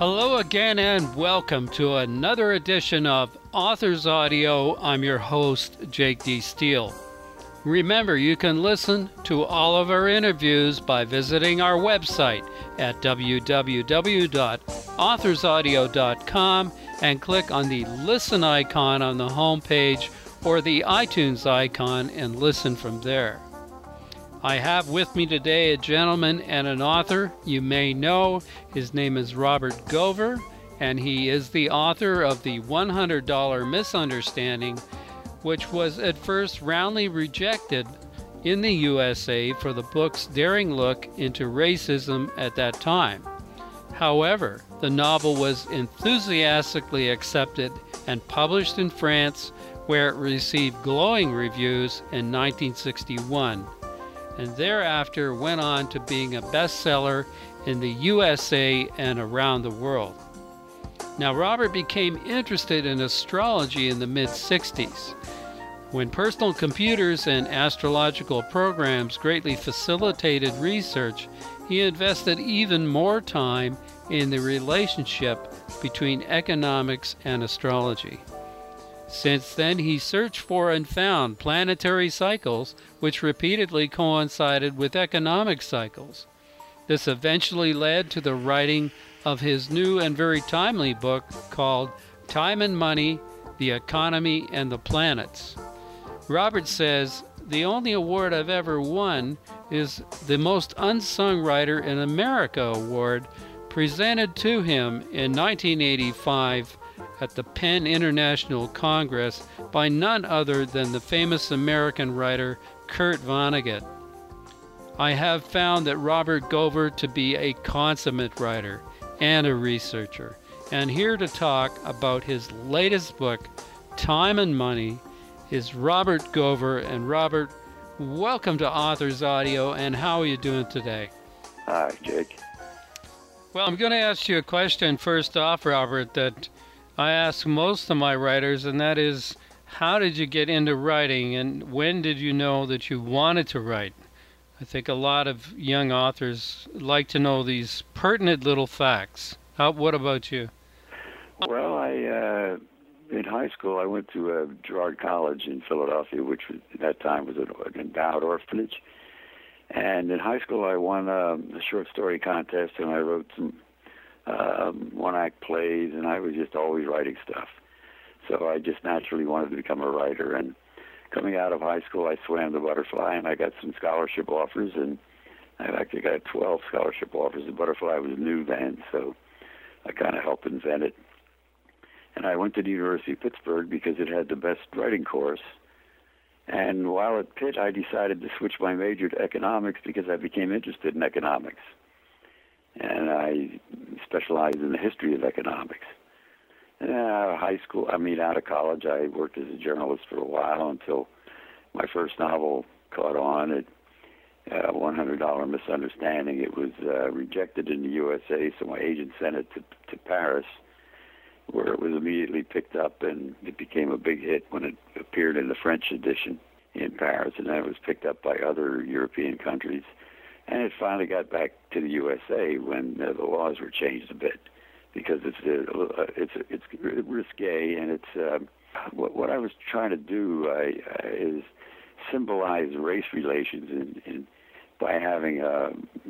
Hello again and welcome to another edition of Authors Audio. I'm your host, Jake D. Steele. Remember, you can listen to all of our interviews by visiting our website at www.authorsaudio.com and click on the listen icon on the home page or the iTunes icon and listen from there. I have with me today a gentleman and an author you may know. His name is Robert Gover, and he is the author of The $100 Misunderstanding, which was at first roundly rejected in the USA for the book's daring look into racism at that time. However, the novel was enthusiastically accepted and published in France, where it received glowing reviews in 1961. And thereafter went on to being a bestseller in the USA and around the world. Now, Robert became interested in astrology in the mid-60s. When personal computers and astrological programs greatly facilitated research, he invested even more time in the relationship between economics and astrology. Since then, he searched for and found planetary cycles which repeatedly coincided with economic cycles. This eventually led to the writing of his new and very timely book called Time and Money, the Economy and the Planets. Robert says, "The only award I've ever won is the Most Unsung Writer in America award, presented to him in 1985 at the Penn International Congress by none other than the famous American writer Kurt Vonnegut. I have found that Robert Gover to be a consummate writer and a researcher, and here to talk about his latest book, Time and Money, is Robert Gover. And Robert, welcome to Authors Audio, and how are you doing today?" Hi, Jake. Well, I'm going to ask you a question first off, Robert, that I ask most of my writers, and that is, how did you get into writing, and when did you know that you wanted to write? I think a lot of young authors like to know these pertinent little facts. What about you? Well, in high school, I went to Girard College in Philadelphia, which at that time was an endowed orphanage. And in high school, I won a short story contest, and I wrote some one-act plays, and I was just always writing stuff. So I just naturally wanted to become a writer. And coming out of high school, I swam the Butterfly, and I got some scholarship offers, and I actually got 12 scholarship offers. The Butterfly was new then, so I kind of helped invent it. And I went to the University of Pittsburgh because it had the best writing course. And while at Pitt, I decided to switch my major to economics because I became interested in economics. And I specialized in the history of economics. And out of college, I worked as a journalist for a while until my first novel caught on at $100 Misunderstanding. It was rejected in the USA, so my agent sent it to Paris, where it was immediately picked up, and it became a big hit when it appeared in the French edition in Paris, and then it was picked up by other European countries. And it finally got back to the USA when the laws were changed a bit, because it's risque, and it's what I was trying to do is symbolize race relations by having a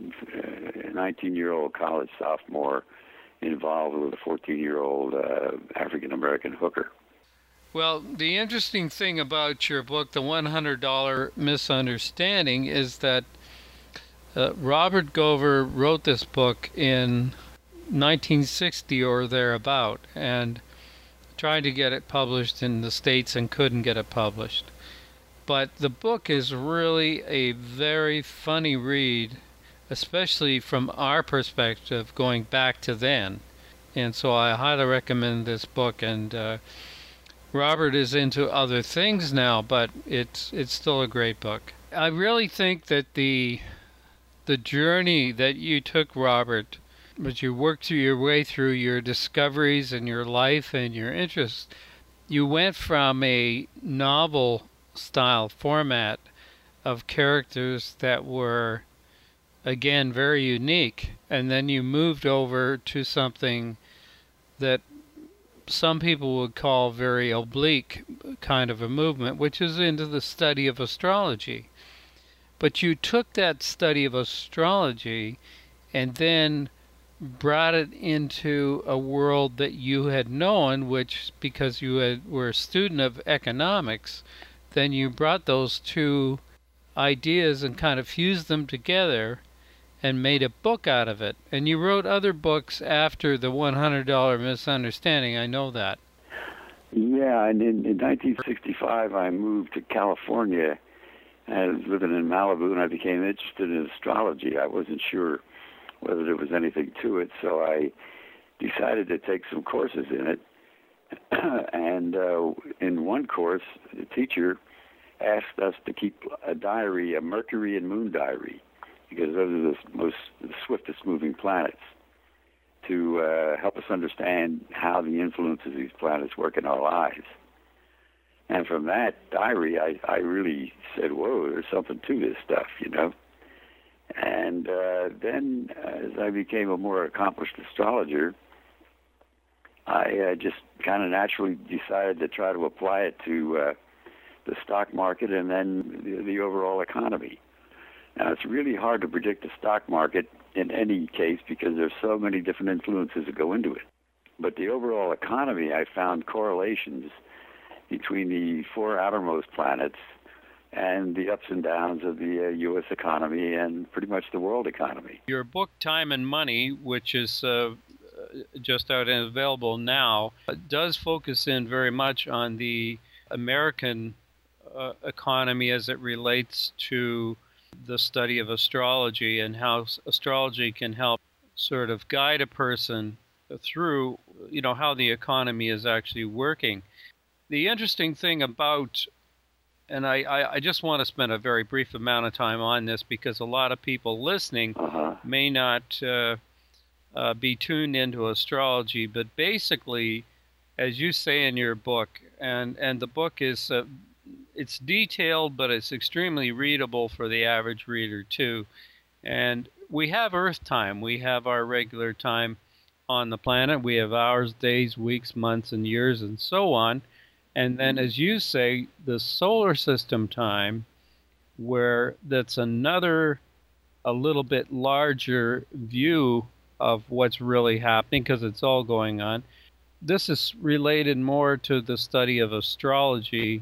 19-year-old college sophomore involved with a 14-year-old African-American hooker. Well, the interesting thing about your book, The $100 Misunderstanding, is that Robert Gover wrote this book in 1960 or thereabout, and tried to get it published in the States and couldn't get it published. But the book is really a very funny read, especially from our perspective going back to then. And so I highly recommend this book. And Robert is into other things now, but it's still a great book. I really think that the journey that you took, Robert, as you worked your way through your discoveries and your life and your interests, you went from a novel-style format of characters that were, again, very unique, and then you moved over to something that some people would call very oblique kind of a movement, which is into the study of astrology. But you took that study of astrology and then brought it into a world that you had known, which, because you were a student of economics, then you brought those two ideas and kind of fused them together and made a book out of it. And you wrote other books after the $100 Misunderstanding. I know that. Yeah, and in 1965, I moved to California. I was living in Malibu, and I became interested in astrology. I wasn't sure whether there was anything to it, so I decided to take some courses in it. And in one course, the teacher asked us to keep a diary, a Mercury and Moon diary, because those are the swiftest moving planets, to help us understand how the influence of these planets work in our lives. And from that diary, I really said, whoa, there's something to this stuff, you know. And then as I became a more accomplished astrologer, I just kind of naturally decided to try to apply it to the stock market and then the overall economy. Now, it's really hard to predict the stock market in any case because there's so many different influences that go into it. But the overall economy, I found correlations between the four outermost planets and the ups and downs of the U.S. economy and pretty much the world economy. Your book, Time and Money, which is just out and available now, does focus in very much on the American economy as it relates to the study of astrology and how astrology can help sort of guide a person through, you know, how the economy is actually working. The interesting thing about, and I just want to spend a very brief amount of time on this because a lot of people listening may not be tuned into astrology, but basically, as you say in your book, and the book is, it's detailed, but it's extremely readable for the average reader too. And we have Earth time. We have our regular time on the planet. We have hours, days, weeks, months, and years, and so on. And then, as you say, the solar system time, where that's another, a little bit larger view of what's really happening because it's all going on. This is related more to the study of astrology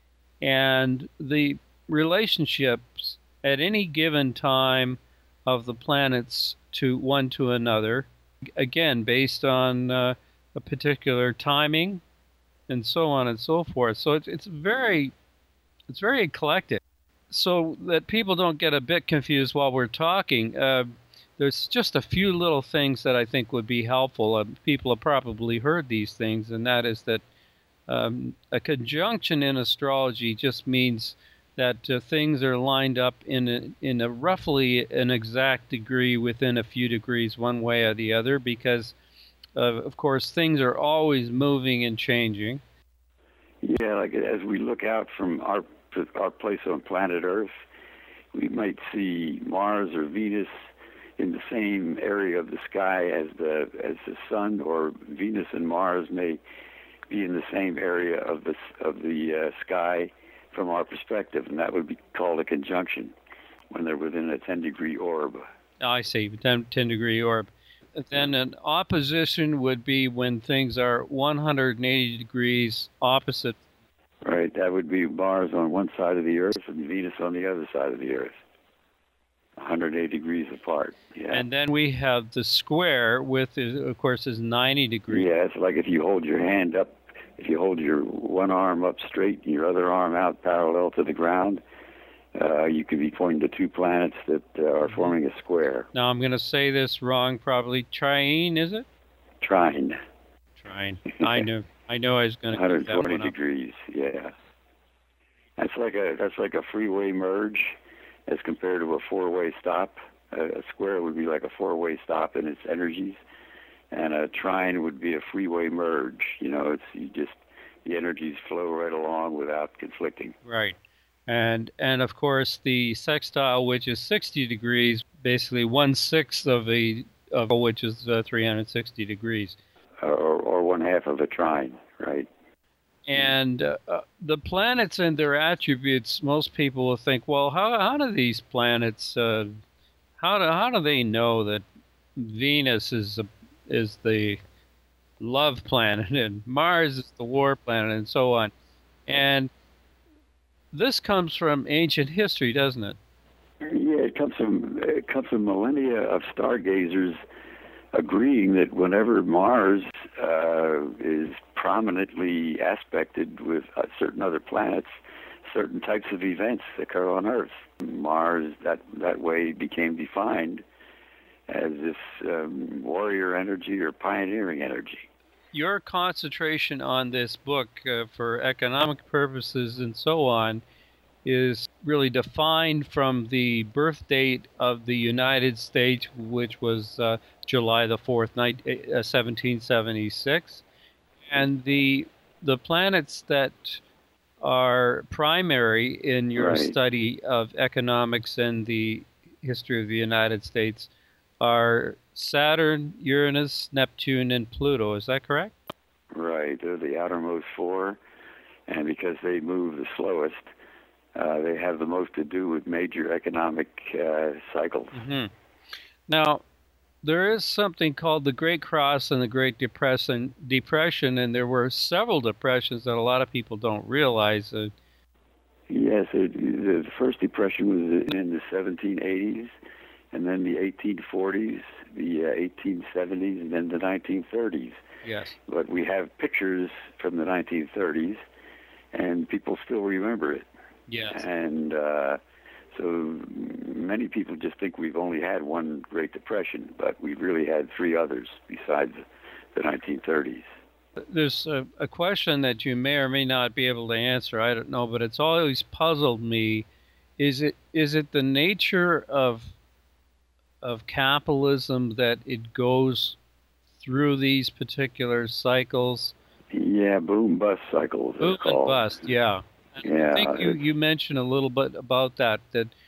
and the relationships at any given time of the planets to one to another, again, based on a particular timing and so on and so forth. So it's very eclectic, so that people don't get a bit confused while we're talking. There's just a few little things that I think would be helpful. People have probably heard these things, and that is that a conjunction in astrology just means that things are lined up in a roughly an exact degree within a few degrees one way or the other, because of course things are always moving and changing. Yeah, like as we look out from our place on planet Earth, we might see Mars or Venus in the same area of the sky as the sun, or Venus and Mars may be in the same area of the sky from our perspective, and that would be called a conjunction when they're within a 10-degree orb. I see, 10-degree orb. Then an opposition would be when things are 180 degrees opposite. Right, that would be Mars on one side of the Earth and Venus on the other side of the Earth. 180 degrees apart. Yeah. And then we have the square, with, of course, is 90 degrees. Yeah, it's like if you hold your hand up, if you hold your one arm up straight and your other arm out parallel to the ground, you could be pointing to two planets that are forming a square. Now, I'm going to say this wrong, probably. Trine, is it? Trine. Trine. I knew I was going to 120 degrees. Yeah. That's like a freeway merge as compared to a four-way stop. A square would be like a four-way stop in its energies, and a trine would be a freeway merge. You know, the energies flow right along without conflicting. Right. And of course the sextile, which is 60 degrees, basically 1/6 of which is 360 degrees. or one half of a trine, right? And the planets and their attributes, most people will think, well, how do these planets, how do they know that Venus is the love planet and Mars is the war planet and so on? And this comes from ancient history, doesn't it? Yeah, it comes from millennia of stargazers agreeing that whenever Mars is prominently aspected with certain other planets, certain types of events occur on Earth. Mars that way became defined as this warrior energy or pioneering energy. Your concentration on this book for economic purposes and so on is really defined from the birth date of the United States, which was July the 4th, 1776. And the planets that are primary in your study of economics and the history of the United States are Saturn, Uranus, Neptune, and Pluto. Is that correct? Right. They're the outermost four, and because they move the slowest, they have the most to do with major economic cycles. Mm-hmm. Now, there is something called the Great Cross and the Great Depression, and there were several depressions that a lot of people don't realize. Yes, the first depression was in the 1780s, and then the 1840s, the 1870s, and then the 1930s. Yes. But we have pictures from the 1930s, and people still remember it. Yes. And so many people just think we've only had one Great Depression, but we've really had three others besides the 1930s. There's a question that you may or may not be able to answer. I don't know, but it's always puzzled me. Is it the nature of capitalism that it goes through these particular cycles? Yeah, boom bust cycles. Boom and bust, yeah. Yeah. I think you mentioned a little bit about that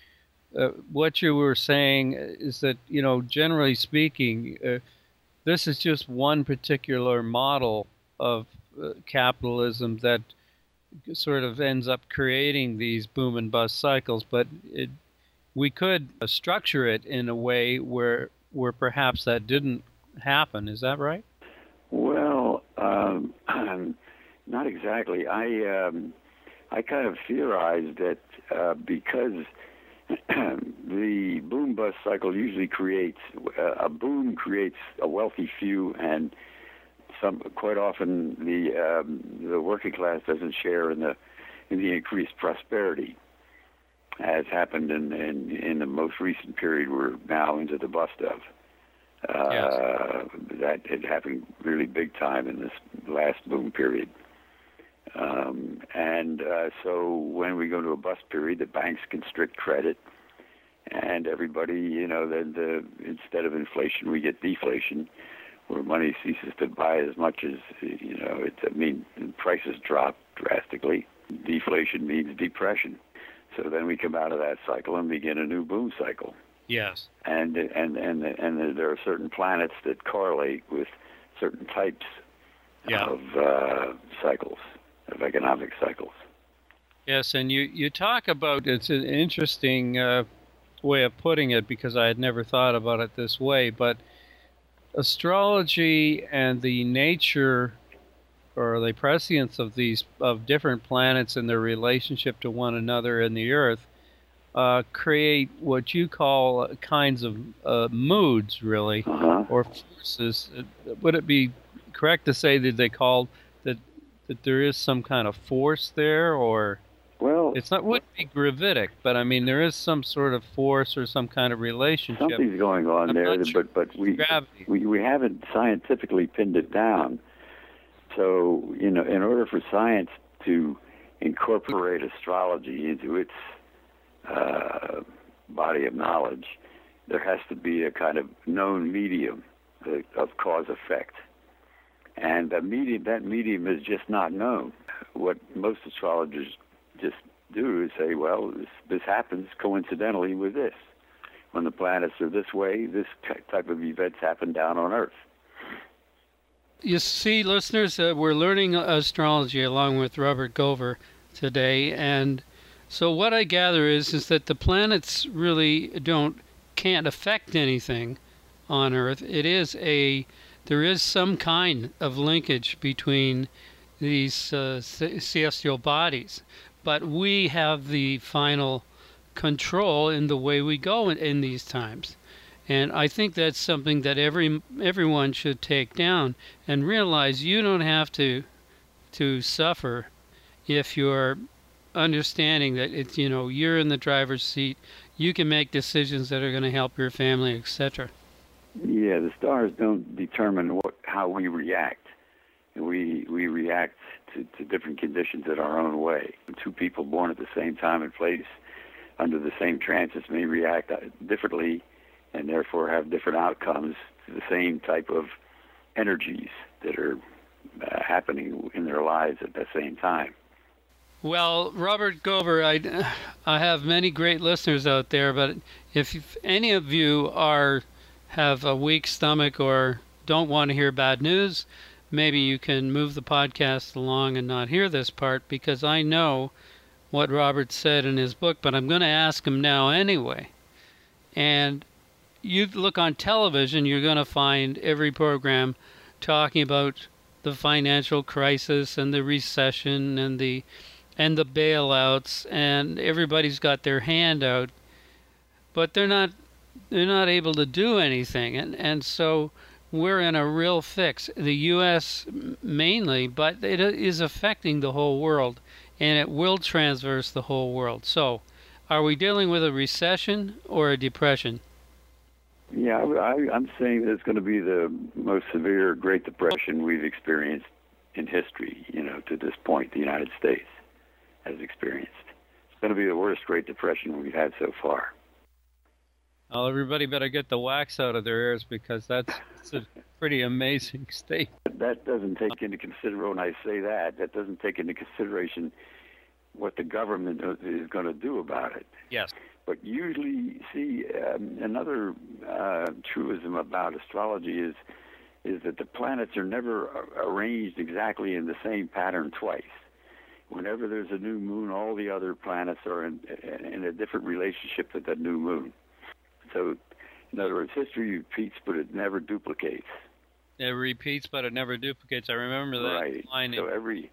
what you were saying is that, generally speaking, this is just one particular model of capitalism that sort of ends up creating these boom and bust cycles, but we could structure it in a way where perhaps that didn't happen. Is that right? Well, not exactly. I kind of theorized that because the boom-bust cycle usually creates a boom creates a wealthy few, and quite often the working class doesn't share in the increased prosperity, as happened in the most recent period we're now into the bust of. Yes. That had happened really big time in this last boom period. So when we go to a bust period, the banks constrict credit, and everybody, then instead of inflation, we get deflation, where money ceases to buy as much as, prices drop drastically. Deflation means depression. So then we come out of that cycle and begin a new boom cycle. Yes. And there are certain planets that correlate with certain types of cycles, of economic cycles. Yes, and you talk about, it's an interesting way of putting it because I had never thought about it this way, but astrology and the nature or the prescience of different planets and their relationship to one another in the Earth create what you call kinds of moods, really, or forces. Would it be correct to say that they called that there is some kind of force there, or? Well, wouldn't be gravitic, but I mean there is some sort of force or some kind of relationship. Something's going on there, sure but we haven't scientifically pinned it down. So, in order for science to incorporate astrology into its body of knowledge, there has to be a kind of known medium of cause-effect. And that medium is just not known. What most astrologers just do is say, well, this happens coincidentally with this. When the planets are this way, this type of events happen down on Earth. You see, listeners, we're learning astrology along with Robert Gover today, and so what I gather is that the planets really can't affect anything on Earth. There is some kind of linkage between these celestial bodies, but we have the final control in the way we go in these times. And I think that's something that everyone should take down and realize you don't have to suffer if you're understanding that you're in the driver's seat. You can make decisions that are going to help your family, etc. Yeah, the stars don't determine how we react. We react to different conditions in our own way. Two people born at the same time and place under the same transits may react differently and therefore have different outcomes to the same type of energies that are happening in their lives at the same time. Well, Robert Gover, I have many great listeners out there, but if any of you have a weak stomach or don't want to hear bad news, maybe you can move the podcast along and not hear this part, because I know what Robert said in his book, but I'm going to ask him now anyway. And you look on television, you're going to find every program talking about the financial crisis and the recession and the bailouts, and everybody's got their hand out, but they're not able to do anything, and so we're in a real fix. The U.S. mainly, but it is affecting the whole world, and it will transverse the whole world. So, are we dealing with a recession or a depression? Yeah, I'm saying that it's going to be the most severe Great Depression we've experienced in history, to this point, the United States has experienced. It's going to be the worst Great Depression we've had so far. Well, everybody better get the wax out of their ears, because that's a pretty amazing state. That doesn't take into consideration, when I say that doesn't take into consideration what the government is going to do about it. Yes. But usually, see, another truism about astrology is that the planets are never arranged exactly in the same pattern twice. Whenever there's a new moon, all the other planets are in a different relationship with that new moon. So, in other words, history repeats, but it never duplicates. It repeats, but it never duplicates. I remember that right. line. So every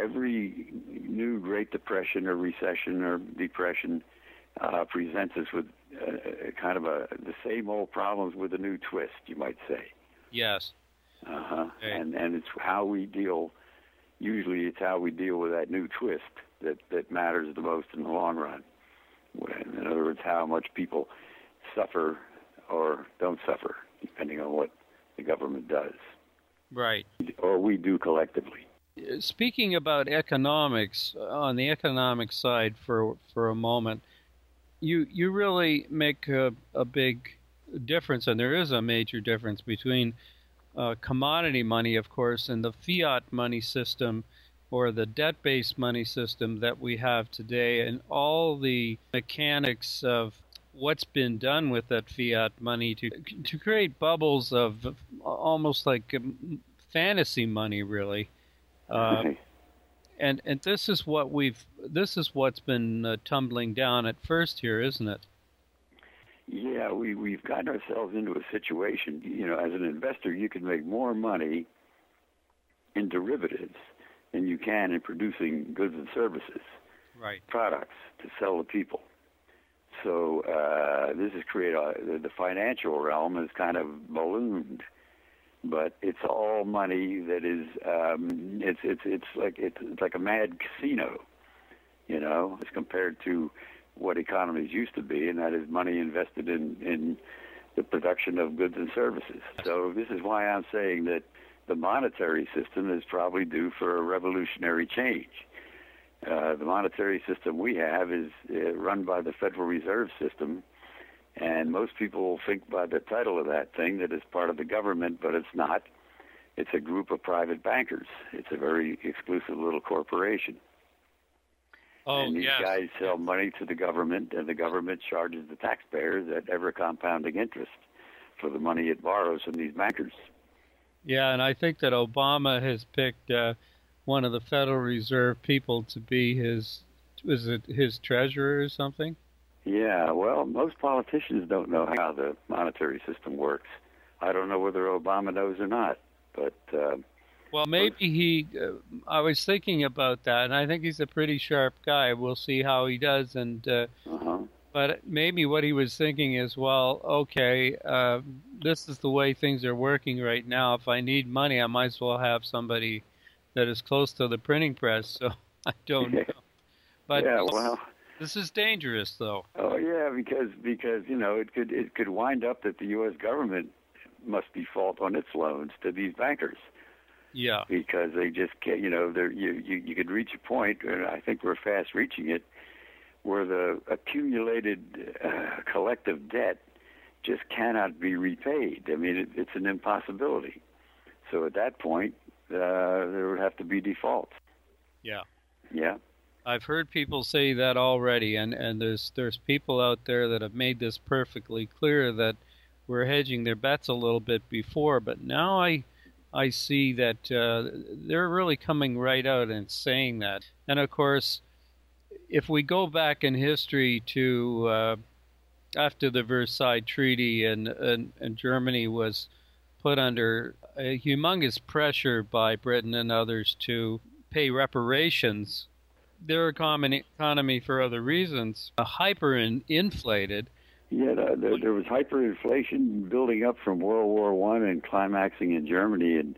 new Great Depression or recession or depression presents us with kind of the same old problems with a new twist, you might say. Yes. Okay. And it's how we deal. Usually, it's how we deal with that new twist that matters the most in the long run. In other words, how much people suffer or don't suffer, depending on what the government does. Right. Or we do collectively. Speaking about economics, on the economic side for a moment, you really make a big difference, and there is a major difference between commodity money, of course, and the fiat money system, or the debt-based money system that we have today, and all the mechanics of what's been done with that fiat money to create bubbles of almost like fantasy money, really. And this is what's been tumbling down at first here, isn't it? Yeah, we've gotten ourselves into a situation. As an investor, you can make more money in derivatives than you can in producing goods and services, right? Products to sell to people. So this has created the financial realm is kind of ballooned, but it's all money that is it's like a mad casino, as compared to what economies used to be, and that is money invested in the production of goods and services. So this is why I'm saying that the monetary system is probably due for a revolutionary change. The monetary system we have is run by the Federal Reserve System, and most people think by the title of that thing that it's part of the government, but it's not. It's a group of private bankers. It's a very exclusive little corporation. Oh, and these guys sell money to the government, and the government charges the taxpayers at ever-compounding interest for the money it borrows from these bankers. Yeah, and I think that Obama has picked one of the Federal Reserve people to be was it his treasurer or something? Yeah, well, most politicians don't know how the monetary system works. I don't know whether Obama knows or not, but Well, most, maybe I was thinking about that, and I think he's a pretty sharp guy. We'll see how he does, and uh-huh. but maybe what he was thinking is, well, okay, this is the way things are working right now. If I need money, I might as well have somebody that is close to the printing press. So I don't know. But Yeah, well, this is dangerous, though. oh yeah, because it could wind up that the U.S. government must default on its loans to these bankers Yeah, because they just can't. You could reach a point, and I think we're fast reaching it, where the accumulated collective debt just cannot be repaid. I mean, it's an impossibility. So at that point, there would have to be defaults. yeah. Yeah. I've heard people say that already, and there's people out there that have made this perfectly clear that we're hedging their bets a little bit before, but now I see that they're really coming right out and saying that. And of course, if we go back in history to after the Versailles Treaty and Germany was put under a humongous pressure by Britain and others to pay reparations, their economy for other reasons hyperinflated. Yeah, there was hyperinflation building up from World War One and climaxing in Germany in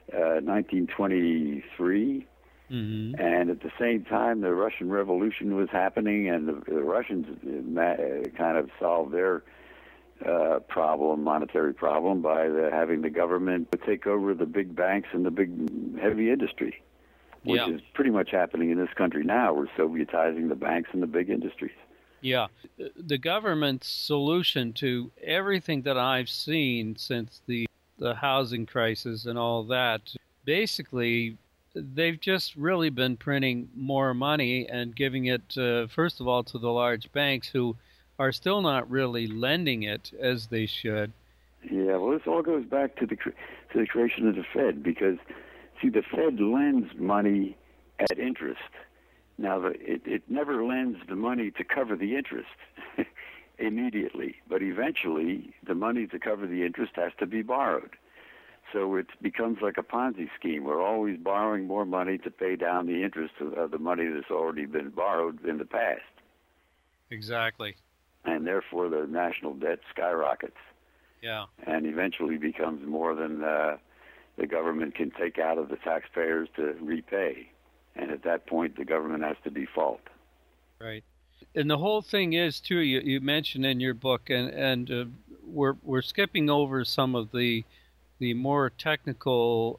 1923. Mm-hmm. And at the same time, the Russian Revolution was happening, and the Russians kind of solved their monetary problem, by having the government take over the big banks and the big heavy industry, which Yeah. is pretty much happening in this country now. We're Sovietizing the banks and the big industries. Yeah. The government's solution to everything that I've seen since the housing crisis and all that, basically, they've just really been printing more money and giving it, first of all, to the large banks who are still not really lending it as they should. Yeah, well, this all goes back to the creation of the Fed, because, see, the Fed lends money at interest. Now, it never lends the money to cover the interest immediately, but eventually the money to cover the interest has to be borrowed. So it becomes like a Ponzi scheme. We're always borrowing more money to pay down the interest of the money that's already been borrowed in the past. Exactly. And therefore the national debt skyrockets. Yeah. And eventually becomes more than the government can take out of the taxpayers to repay. And at that point, the government has to default. Right. And the whole thing is, too, you mentioned in your book, and we're skipping over some of the more technical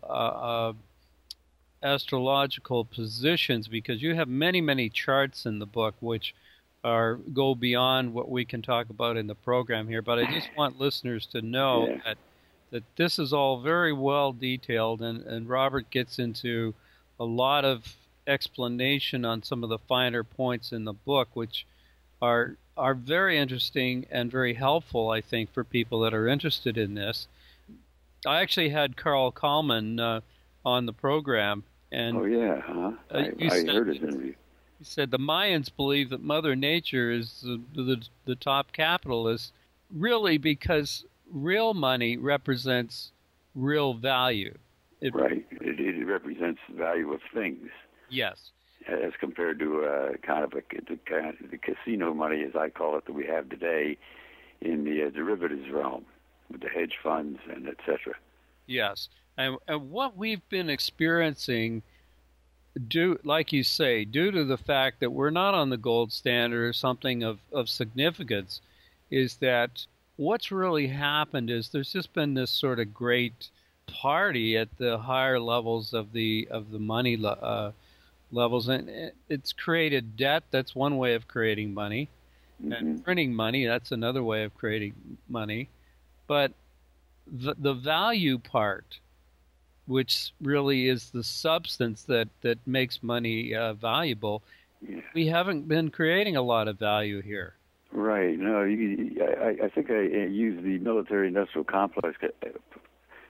astrological positions, because you have many charts in the book which go beyond what we can talk about in the program here. But I just want listeners to know that this is all very well detailed, and Robert gets into a lot of explanation on some of the finer points in the book, which are very interesting and very helpful, I think, for people that are interested in this. I actually had Carl Kalman on the program, and I heard his interview. He said the Mayans believe that Mother Nature is the top capitalist, really, because real money represents real value. It represents the value of things. Yes. As compared to the casino money, as I call it, that we have today in the derivatives realm, with the hedge funds and et cetera. Yes. And what we've been experiencing, like you say, due to the fact that we're not on the gold standard or something of significance, is that what's really happened is there's just been this sort of great party at the higher levels of the money levels, and it's created debt. That's one way of creating money. Mm-hmm. And printing money, that's another way of creating money. But the value part, which really is the substance that makes money valuable, we haven't been creating a lot of value here. Right. No, I think I used the military-industrial complex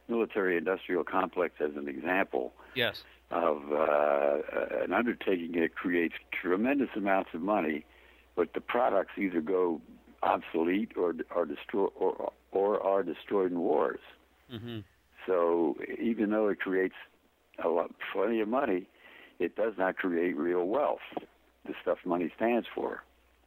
military-industrial complex as an example Yes. of an undertaking that creates tremendous amounts of money, but the products either go obsolete or are destroyed in wars. Mm-hmm. So even though it creates plenty of money, it does not create real wealth, the stuff money stands for.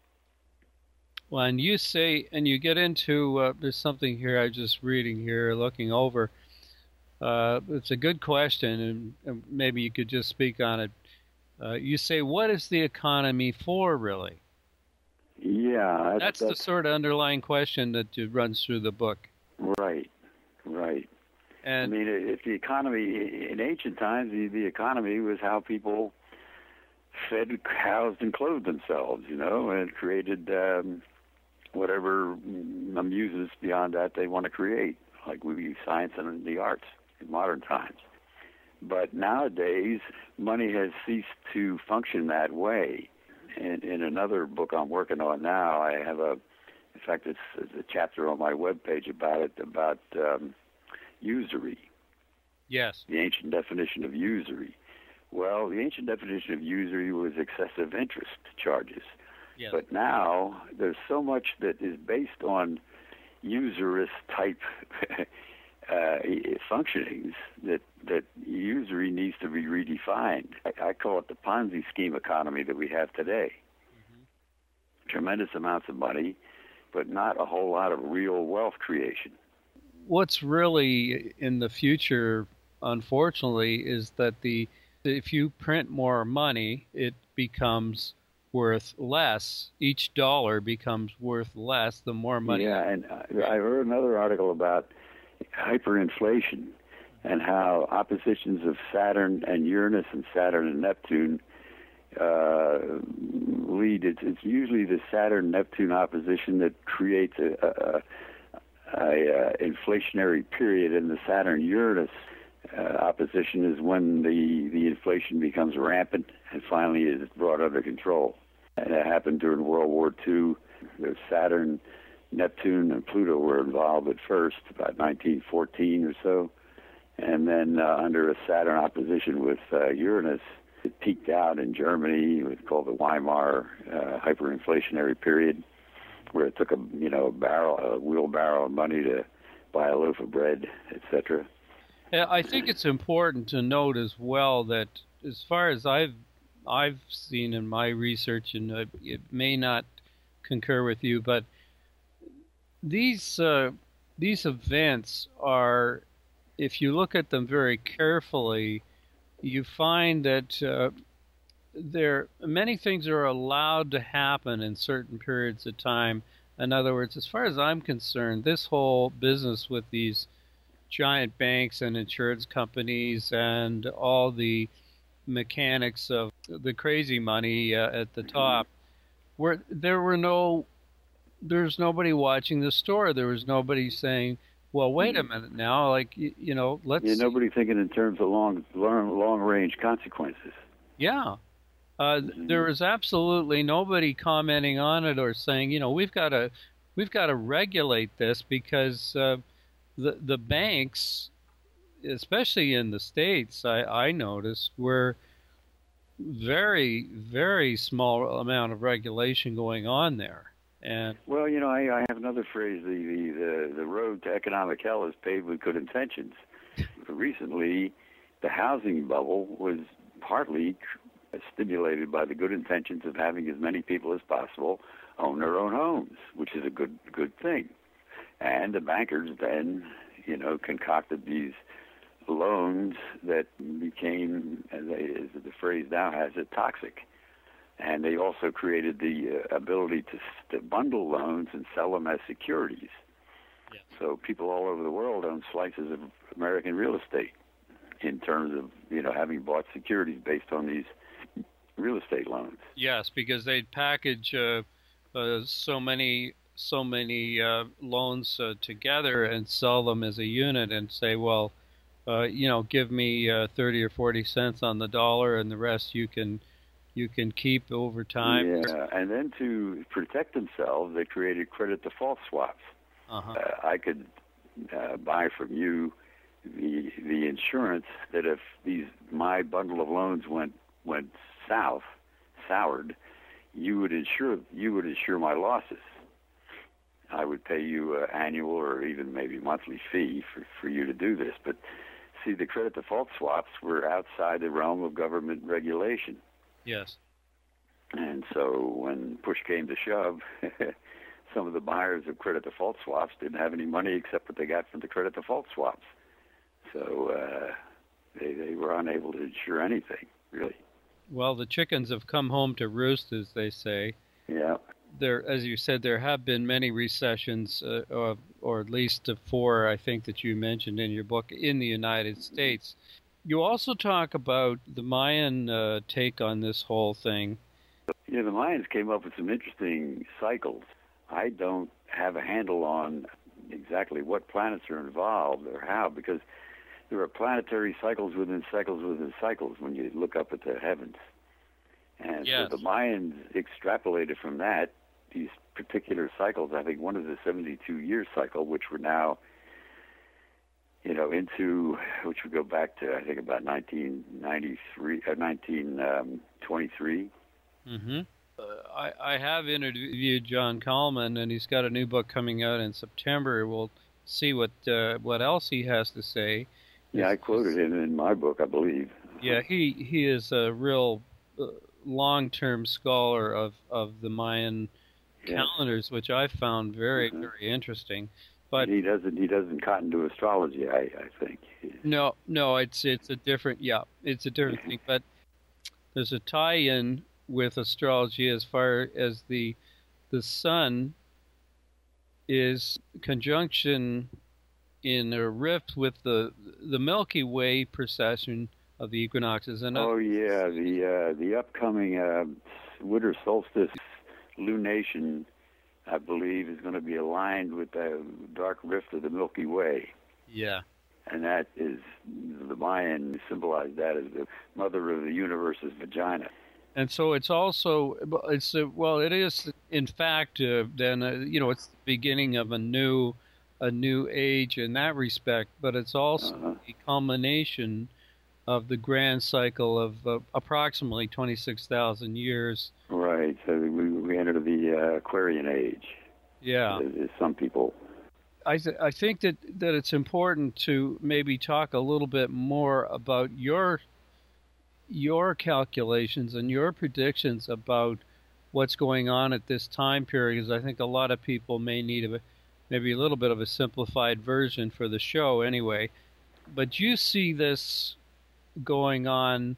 Well, and you say, and you get into, there's something here I was just reading here, looking over. It's a good question, and maybe you could just speak on it. You say, what is the economy for, really? Yeah. That's the sort of underlying question that runs through the book. Right. And I mean, if the economy, in ancient times, the economy was how people fed, housed, and clothed themselves, and it created whatever amusements beyond that they want to create, like we use science and the arts in modern times. But nowadays, money has ceased to function that way. In another book I'm working on now, I have in fact, it's a chapter on my webpage about it, about usury. yes, The ancient definition of usury. Well, the ancient definition of usury was excessive interest charges. yes, But now there's so much that is based on usurious type functionings that usury needs to be redefined. I call it the Ponzi scheme economy that we have today. Mm-hmm. Tremendous amounts of money, but not a whole lot of real wealth creation. What's really in the future, unfortunately, is that if you print more money, it becomes worth less. Each dollar becomes worth less the more money. Yeah, and I read another article about hyperinflation and how oppositions of Saturn and Uranus and Saturn and Neptune lead. It's usually the Saturn-Neptune opposition that creates a inflationary period, and the Saturn-Uranus opposition is when the inflation becomes rampant and finally is brought under control. And it happened during World War II. The Saturn, Neptune, and Pluto were involved at first, about 1914 or so. And then under a Saturn opposition with Uranus, it peaked out in Germany. It was called the Weimar hyperinflationary period, where it took a wheelbarrow of money to buy a loaf of bread, etc. Yeah, I think it's important to note as well that as far as I've seen in my research, and it may not concur with you, but these events are, if you look at them very carefully, you find that many things are allowed to happen in certain periods of time. In other words, as far as I'm concerned, this whole business with these giant banks and insurance companies and all the mechanics of the crazy money at the top, where there's nobody watching the store. There was nobody saying, well, wait a minute now, let's... Yeah, nobody thinking in terms of long-range consequences. Yeah. There was absolutely nobody commenting on it or saying, we've got to regulate this, because the banks, especially in the States, I noticed, were very, very small amount of regulation going on there. And well, I have another phrase: the road to economic hell is paved with good intentions. Recently, the housing bubble was partly stimulated by the good intentions of having as many people as possible own their own homes, which is a good thing. And the bankers then, concocted these loans that became, as the phrase now has it, toxic. And they also created the ability to bundle loans and sell them as securities. Yeah. So people all over the world own slices of American real estate in terms of, having bought securities based on these real estate loans. Yes, because they'd package so many loans together and sell them as a unit and say, well, give me 30 or 40 cents on the dollar, and the rest you can keep over time. Yeah, and then to protect themselves, they created credit default swaps. Uh-huh. I could buy from you the insurance that if my bundle of loans went soured, you would insure my losses. I would pay you an annual or even maybe monthly fee for you to do this. But see, the credit default swaps were outside the realm of government regulation. Yes. And so when push came to shove, some of the buyers of credit default swaps didn't have any money except what they got from the credit default swaps. So they were unable to insure anything, really. Well, the chickens have come home to roost, as they say. Yeah. There, as you said, there have been many recessions, or at least 4, I think, that you mentioned in your book in the United States. You also talk about the Mayan take on this whole thing. Yeah, the Mayans came up with some interesting cycles. I don't have a handle on exactly what planets are involved or how, because there are planetary cycles within cycles within cycles when you look up at the heavens. And yes. So the Mayans extrapolated from that these particular cycles. I think one is a 72-year cycle, which we're now, which would go back to, I think, about 1923. Mm-hmm. I have interviewed John Coleman, and he's got a new book coming out in September. We'll see what else he has to say. Yeah, I quoted him in my book, I believe. Yeah, he is a real long-term scholar of the Mayan calendars, which I found very, very interesting. But he doesn't cotton to astrology, I think. No, it's a different thing. But there's a tie-in with astrology as far as the sun is conjunction in a rift with the Milky Way precession of the equinoxes. And the upcoming winter solstice lunation, I believe, is going to be aligned with the dark rift of the Milky Way. Yeah. And that is, the Mayan symbolized that as the mother of the universe's vagina. And so it's also, it is, in fact, then, it's the beginning of a new age in that respect, but it's also the culmination of the grand cycle of approximately 26,000 years. Right. So we entered the Aquarian age. Yeah. As some people. I think that it's important to maybe talk a little bit more about your calculations and your predictions about what's going on at this time period, because I think a lot of people may need maybe a little bit of a simplified version for the show anyway. But you see this going on,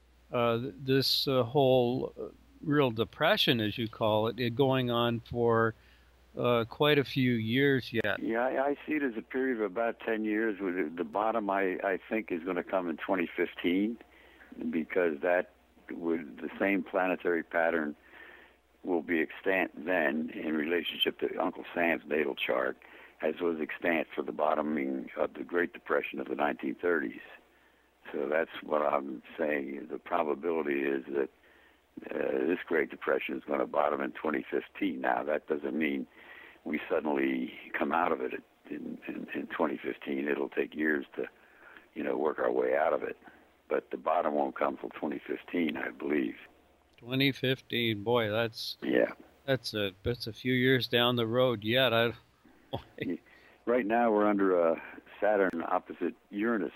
this whole real depression, as you call it, going on for quite a few years yet. Yeah, I see it as a period of about 10 years. With the bottom, I think, is going to come in 2015, because the same planetary pattern will be extant then in relationship to Uncle Sam's natal chart, as was extant for the bottoming of the Great Depression of the 1930s. So that's what I'm saying. The probability is that this Great Depression is going to bottom in 2015. Now, that doesn't mean we suddenly come out of it in 2015. It'll take years to, work our way out of it. But the bottom won't come till 2015, I believe. 2015, boy, that's a few years down the road yet. Right now we're under a Saturn opposite Uranus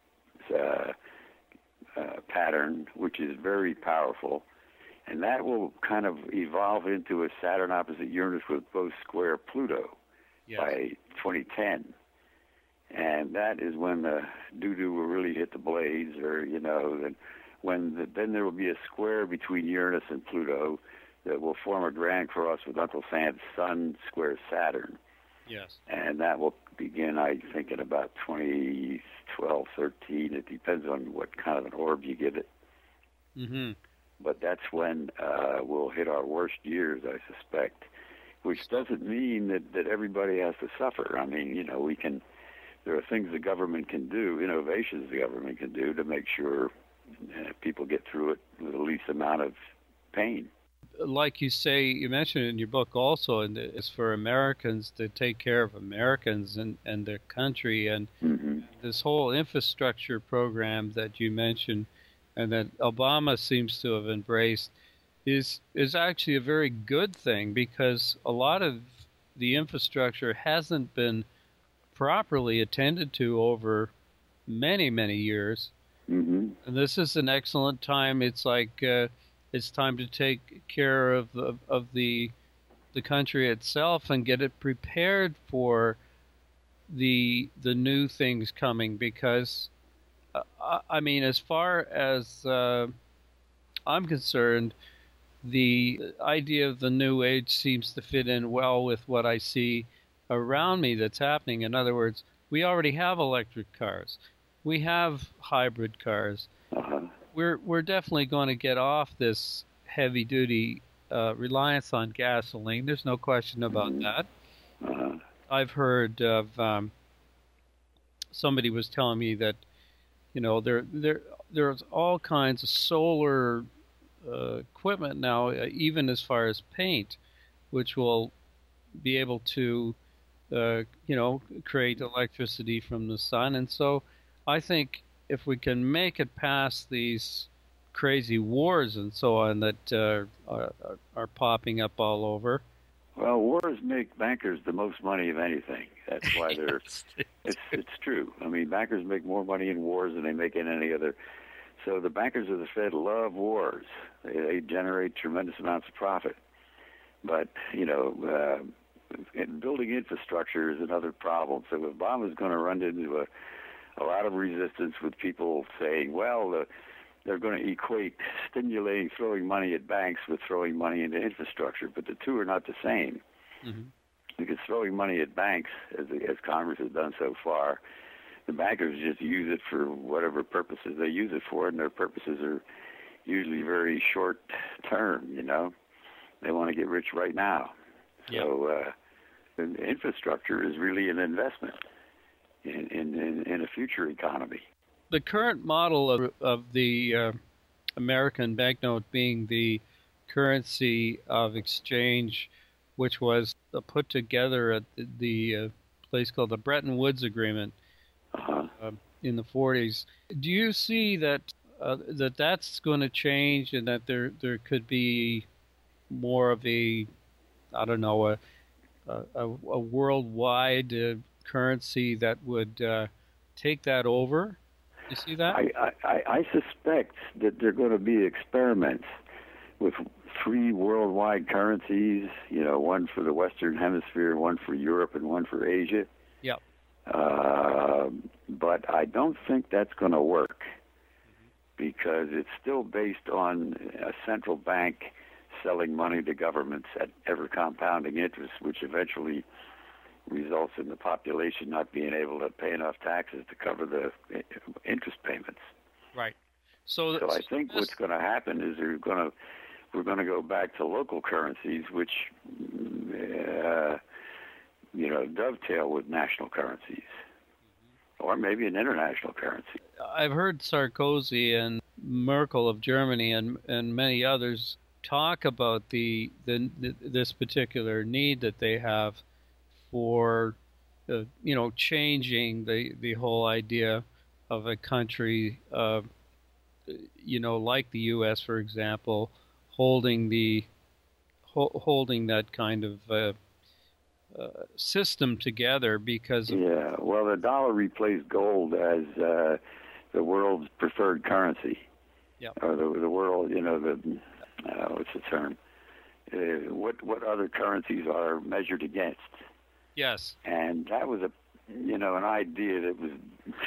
pattern, which is very powerful, and that will kind of evolve into a Saturn opposite Uranus with both square Pluto by 2010. And that is when the doo-doo will really hit the blades, or, then there will be a square between Uranus and Pluto that will form a grand cross with Uncle Sam's Sun square Saturn. Yes. And that will begin, I think, in about 2012, 13. It depends on what kind of an orb you give it. Mm-hmm. But that's when we'll hit our worst years, I suspect, which doesn't mean that everybody has to suffer. I mean, there are things the government can do, innovations the government can do to make sure people get through it with the least amount of pain. like you say, you mentioned in your book also, and it's for Americans to take care of Americans and their country, and this whole infrastructure program that you mentioned, and that Obama seems to have embraced, is actually a very good thing, because a lot of the infrastructure hasn't been properly attended to over many, many years. And this is an excellent time. It's like it's time to take care of the country itself and get it prepared for the new things coming. Because I mean, as far as I'm concerned, the idea of the new age seems to fit in well with what I see around me that's happening. In other words, we already have electric cars. We have hybrid cars. We're definitely going to get off this heavy-duty reliance on gasoline. There's no question about that. I've heard of somebody was telling me that, you know, there's all kinds of solar equipment now, even as far as paint, which will be able to, you know, create electricity from the sun. And so I think if we can make it past these crazy wars and so on that are popping up all over. Well, wars make bankers the most money of anything. That's why they're. It's true. I mean, bankers make more money in wars than they make in any other. So the bankers of the Fed love wars. They generate tremendous amounts of profit. But, you know, building infrastructure is another problem. So Obama's going to run into a lot of resistance with people saying, well, they're going to equate stimulating, throwing money at banks with throwing money into infrastructure. But the two are not the same. Because throwing money at banks, as Congress has done so far, the bankers just use it for whatever purposes they use it for, and their purposes are usually very short term, you know. They want to get rich right now. So infrastructure is really an investment in a future economy. The current model of the American banknote being the currency of exchange, which was put together at the place called the Bretton Woods Agreement in the 40s. Do you see that that's going to change, and that there could be more of a, I don't know, a worldwide currency that would take that over? You see that? I suspect that there are going to be experiments with 3 worldwide currencies, you know, one for the Western Hemisphere, one for Europe, and one for Asia. Yep. But I don't think that's going to work, because it's still based on a central bank selling money to governments at ever compounding interest, which eventually results in the population not being able to pay enough taxes to cover the interest payments. Right. So I think what's going to happen is we're going to go back to local currencies, which you know, dovetail with national currencies, or maybe an international currency. I've heard Sarkozy and Merkel of Germany and many others talk about this particular need that they have for you know, changing the whole idea of a country, you know, like the U.S., for example, holding that kind of system together because of... Yeah, well, the dollar replaced gold as the world's preferred currency. Yep. Or the world, you know, what's the term? What other currencies are measured against? Yes. And that was an idea that was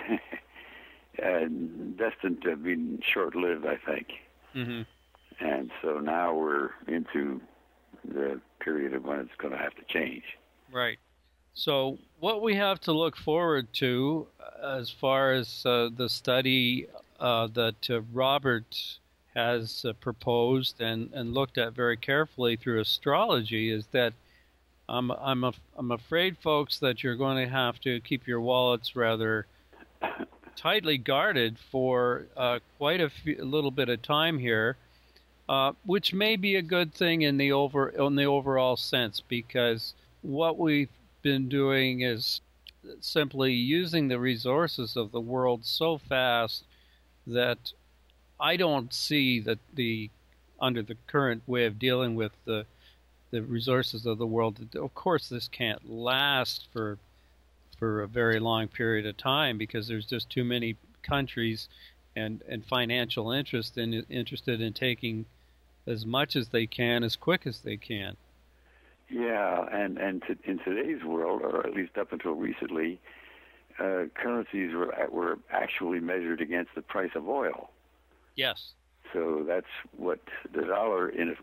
destined to be short-lived, I think. And so now we're into the period of when it's going to have to change. Right. So what we have to look forward to as far as the study that Robert has proposed and looked at very carefully through astrology is that I'm afraid, folks, that you're going to have to keep your wallets rather tightly guarded for quite a little bit of time here. which may be a good thing in the overall sense, because what we've been doing is simply using the resources of the world so fast that I don't see that under the current way of dealing with the resources of the world. Of course, this can't last for a very long period of time, because there's just too many countries and financial interested in taking as much as they can as quick as they can. Yeah, and in today's world, or at least up until recently, currencies were actually measured against the price of oil. Yes. So that's what the dollar in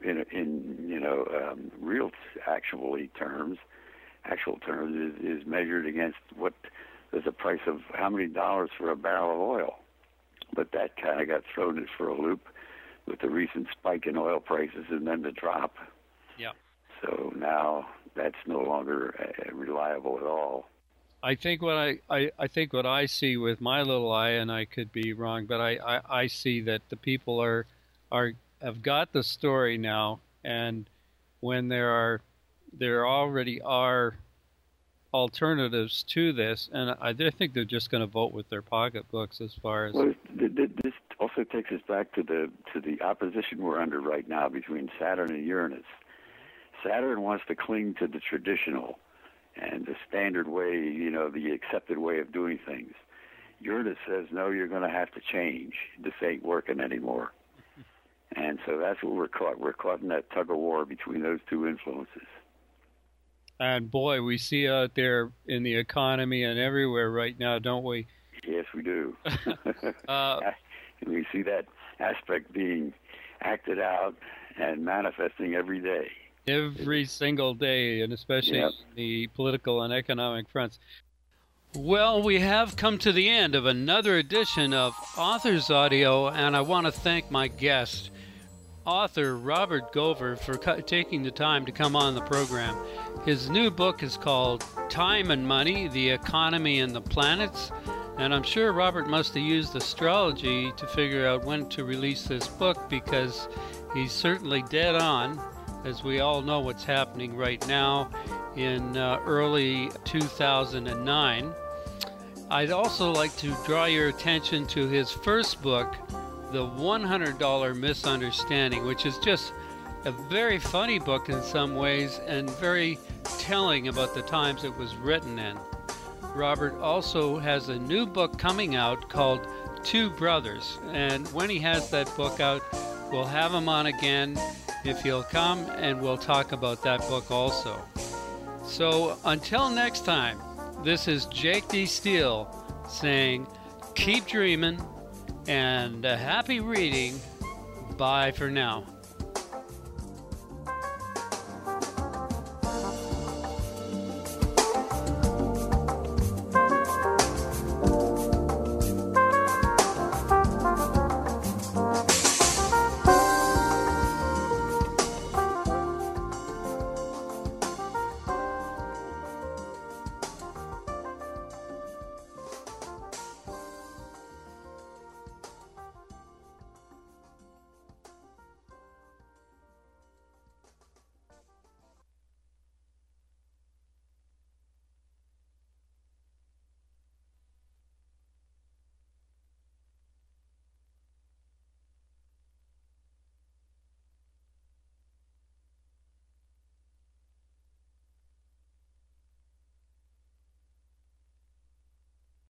real actual terms is measured against what is the price of how many dollars for a barrel of oil. But that kind of got thrown for a loop with the recent spike in oil prices and then the drop. Yeah. So now that's no longer reliable at all. I think what I see with my little eye, and I could be wrong, but I see that the people have got the story now, and when there already are alternatives to this, and I think they're just going to vote with their pocketbooks as far as. Well, this also takes us back to the opposition we're under right now between Saturn and Uranus. Saturn wants to cling to the traditional and the standard way, the accepted way of doing things. Uranus says, no, you're going to have to change. This ain't working anymore. And so that's what we're caught. We're caught in that tug of war between those two influences. And boy, we see out there in the economy and everywhere right now, don't we? Yes, we do. We see that aspect being acted out and manifesting every day. Every single day, and especially the political and economic fronts. Well, we have come to the end of another edition of Authors Audio, and I want to thank my guest, author Robert Gover, for taking the time to come on the program. His new book is called Time and Money, The Economy and the Planets, and I'm sure Robert must have used astrology to figure out when to release this book, because he's certainly dead on, as we all know what's happening right now in early 2009. I'd also like to draw your attention to his first book, The $100 Misunderstanding, which is just a very funny book in some ways and very telling about the times it was written in. Robert also has a new book coming out called Two Brothers, and when he has that book out, we'll have him on again if he'll come, and we'll talk about that book also. So until next time, this is Jake D. Steele saying, keep dreaming and happy reading. Bye for now.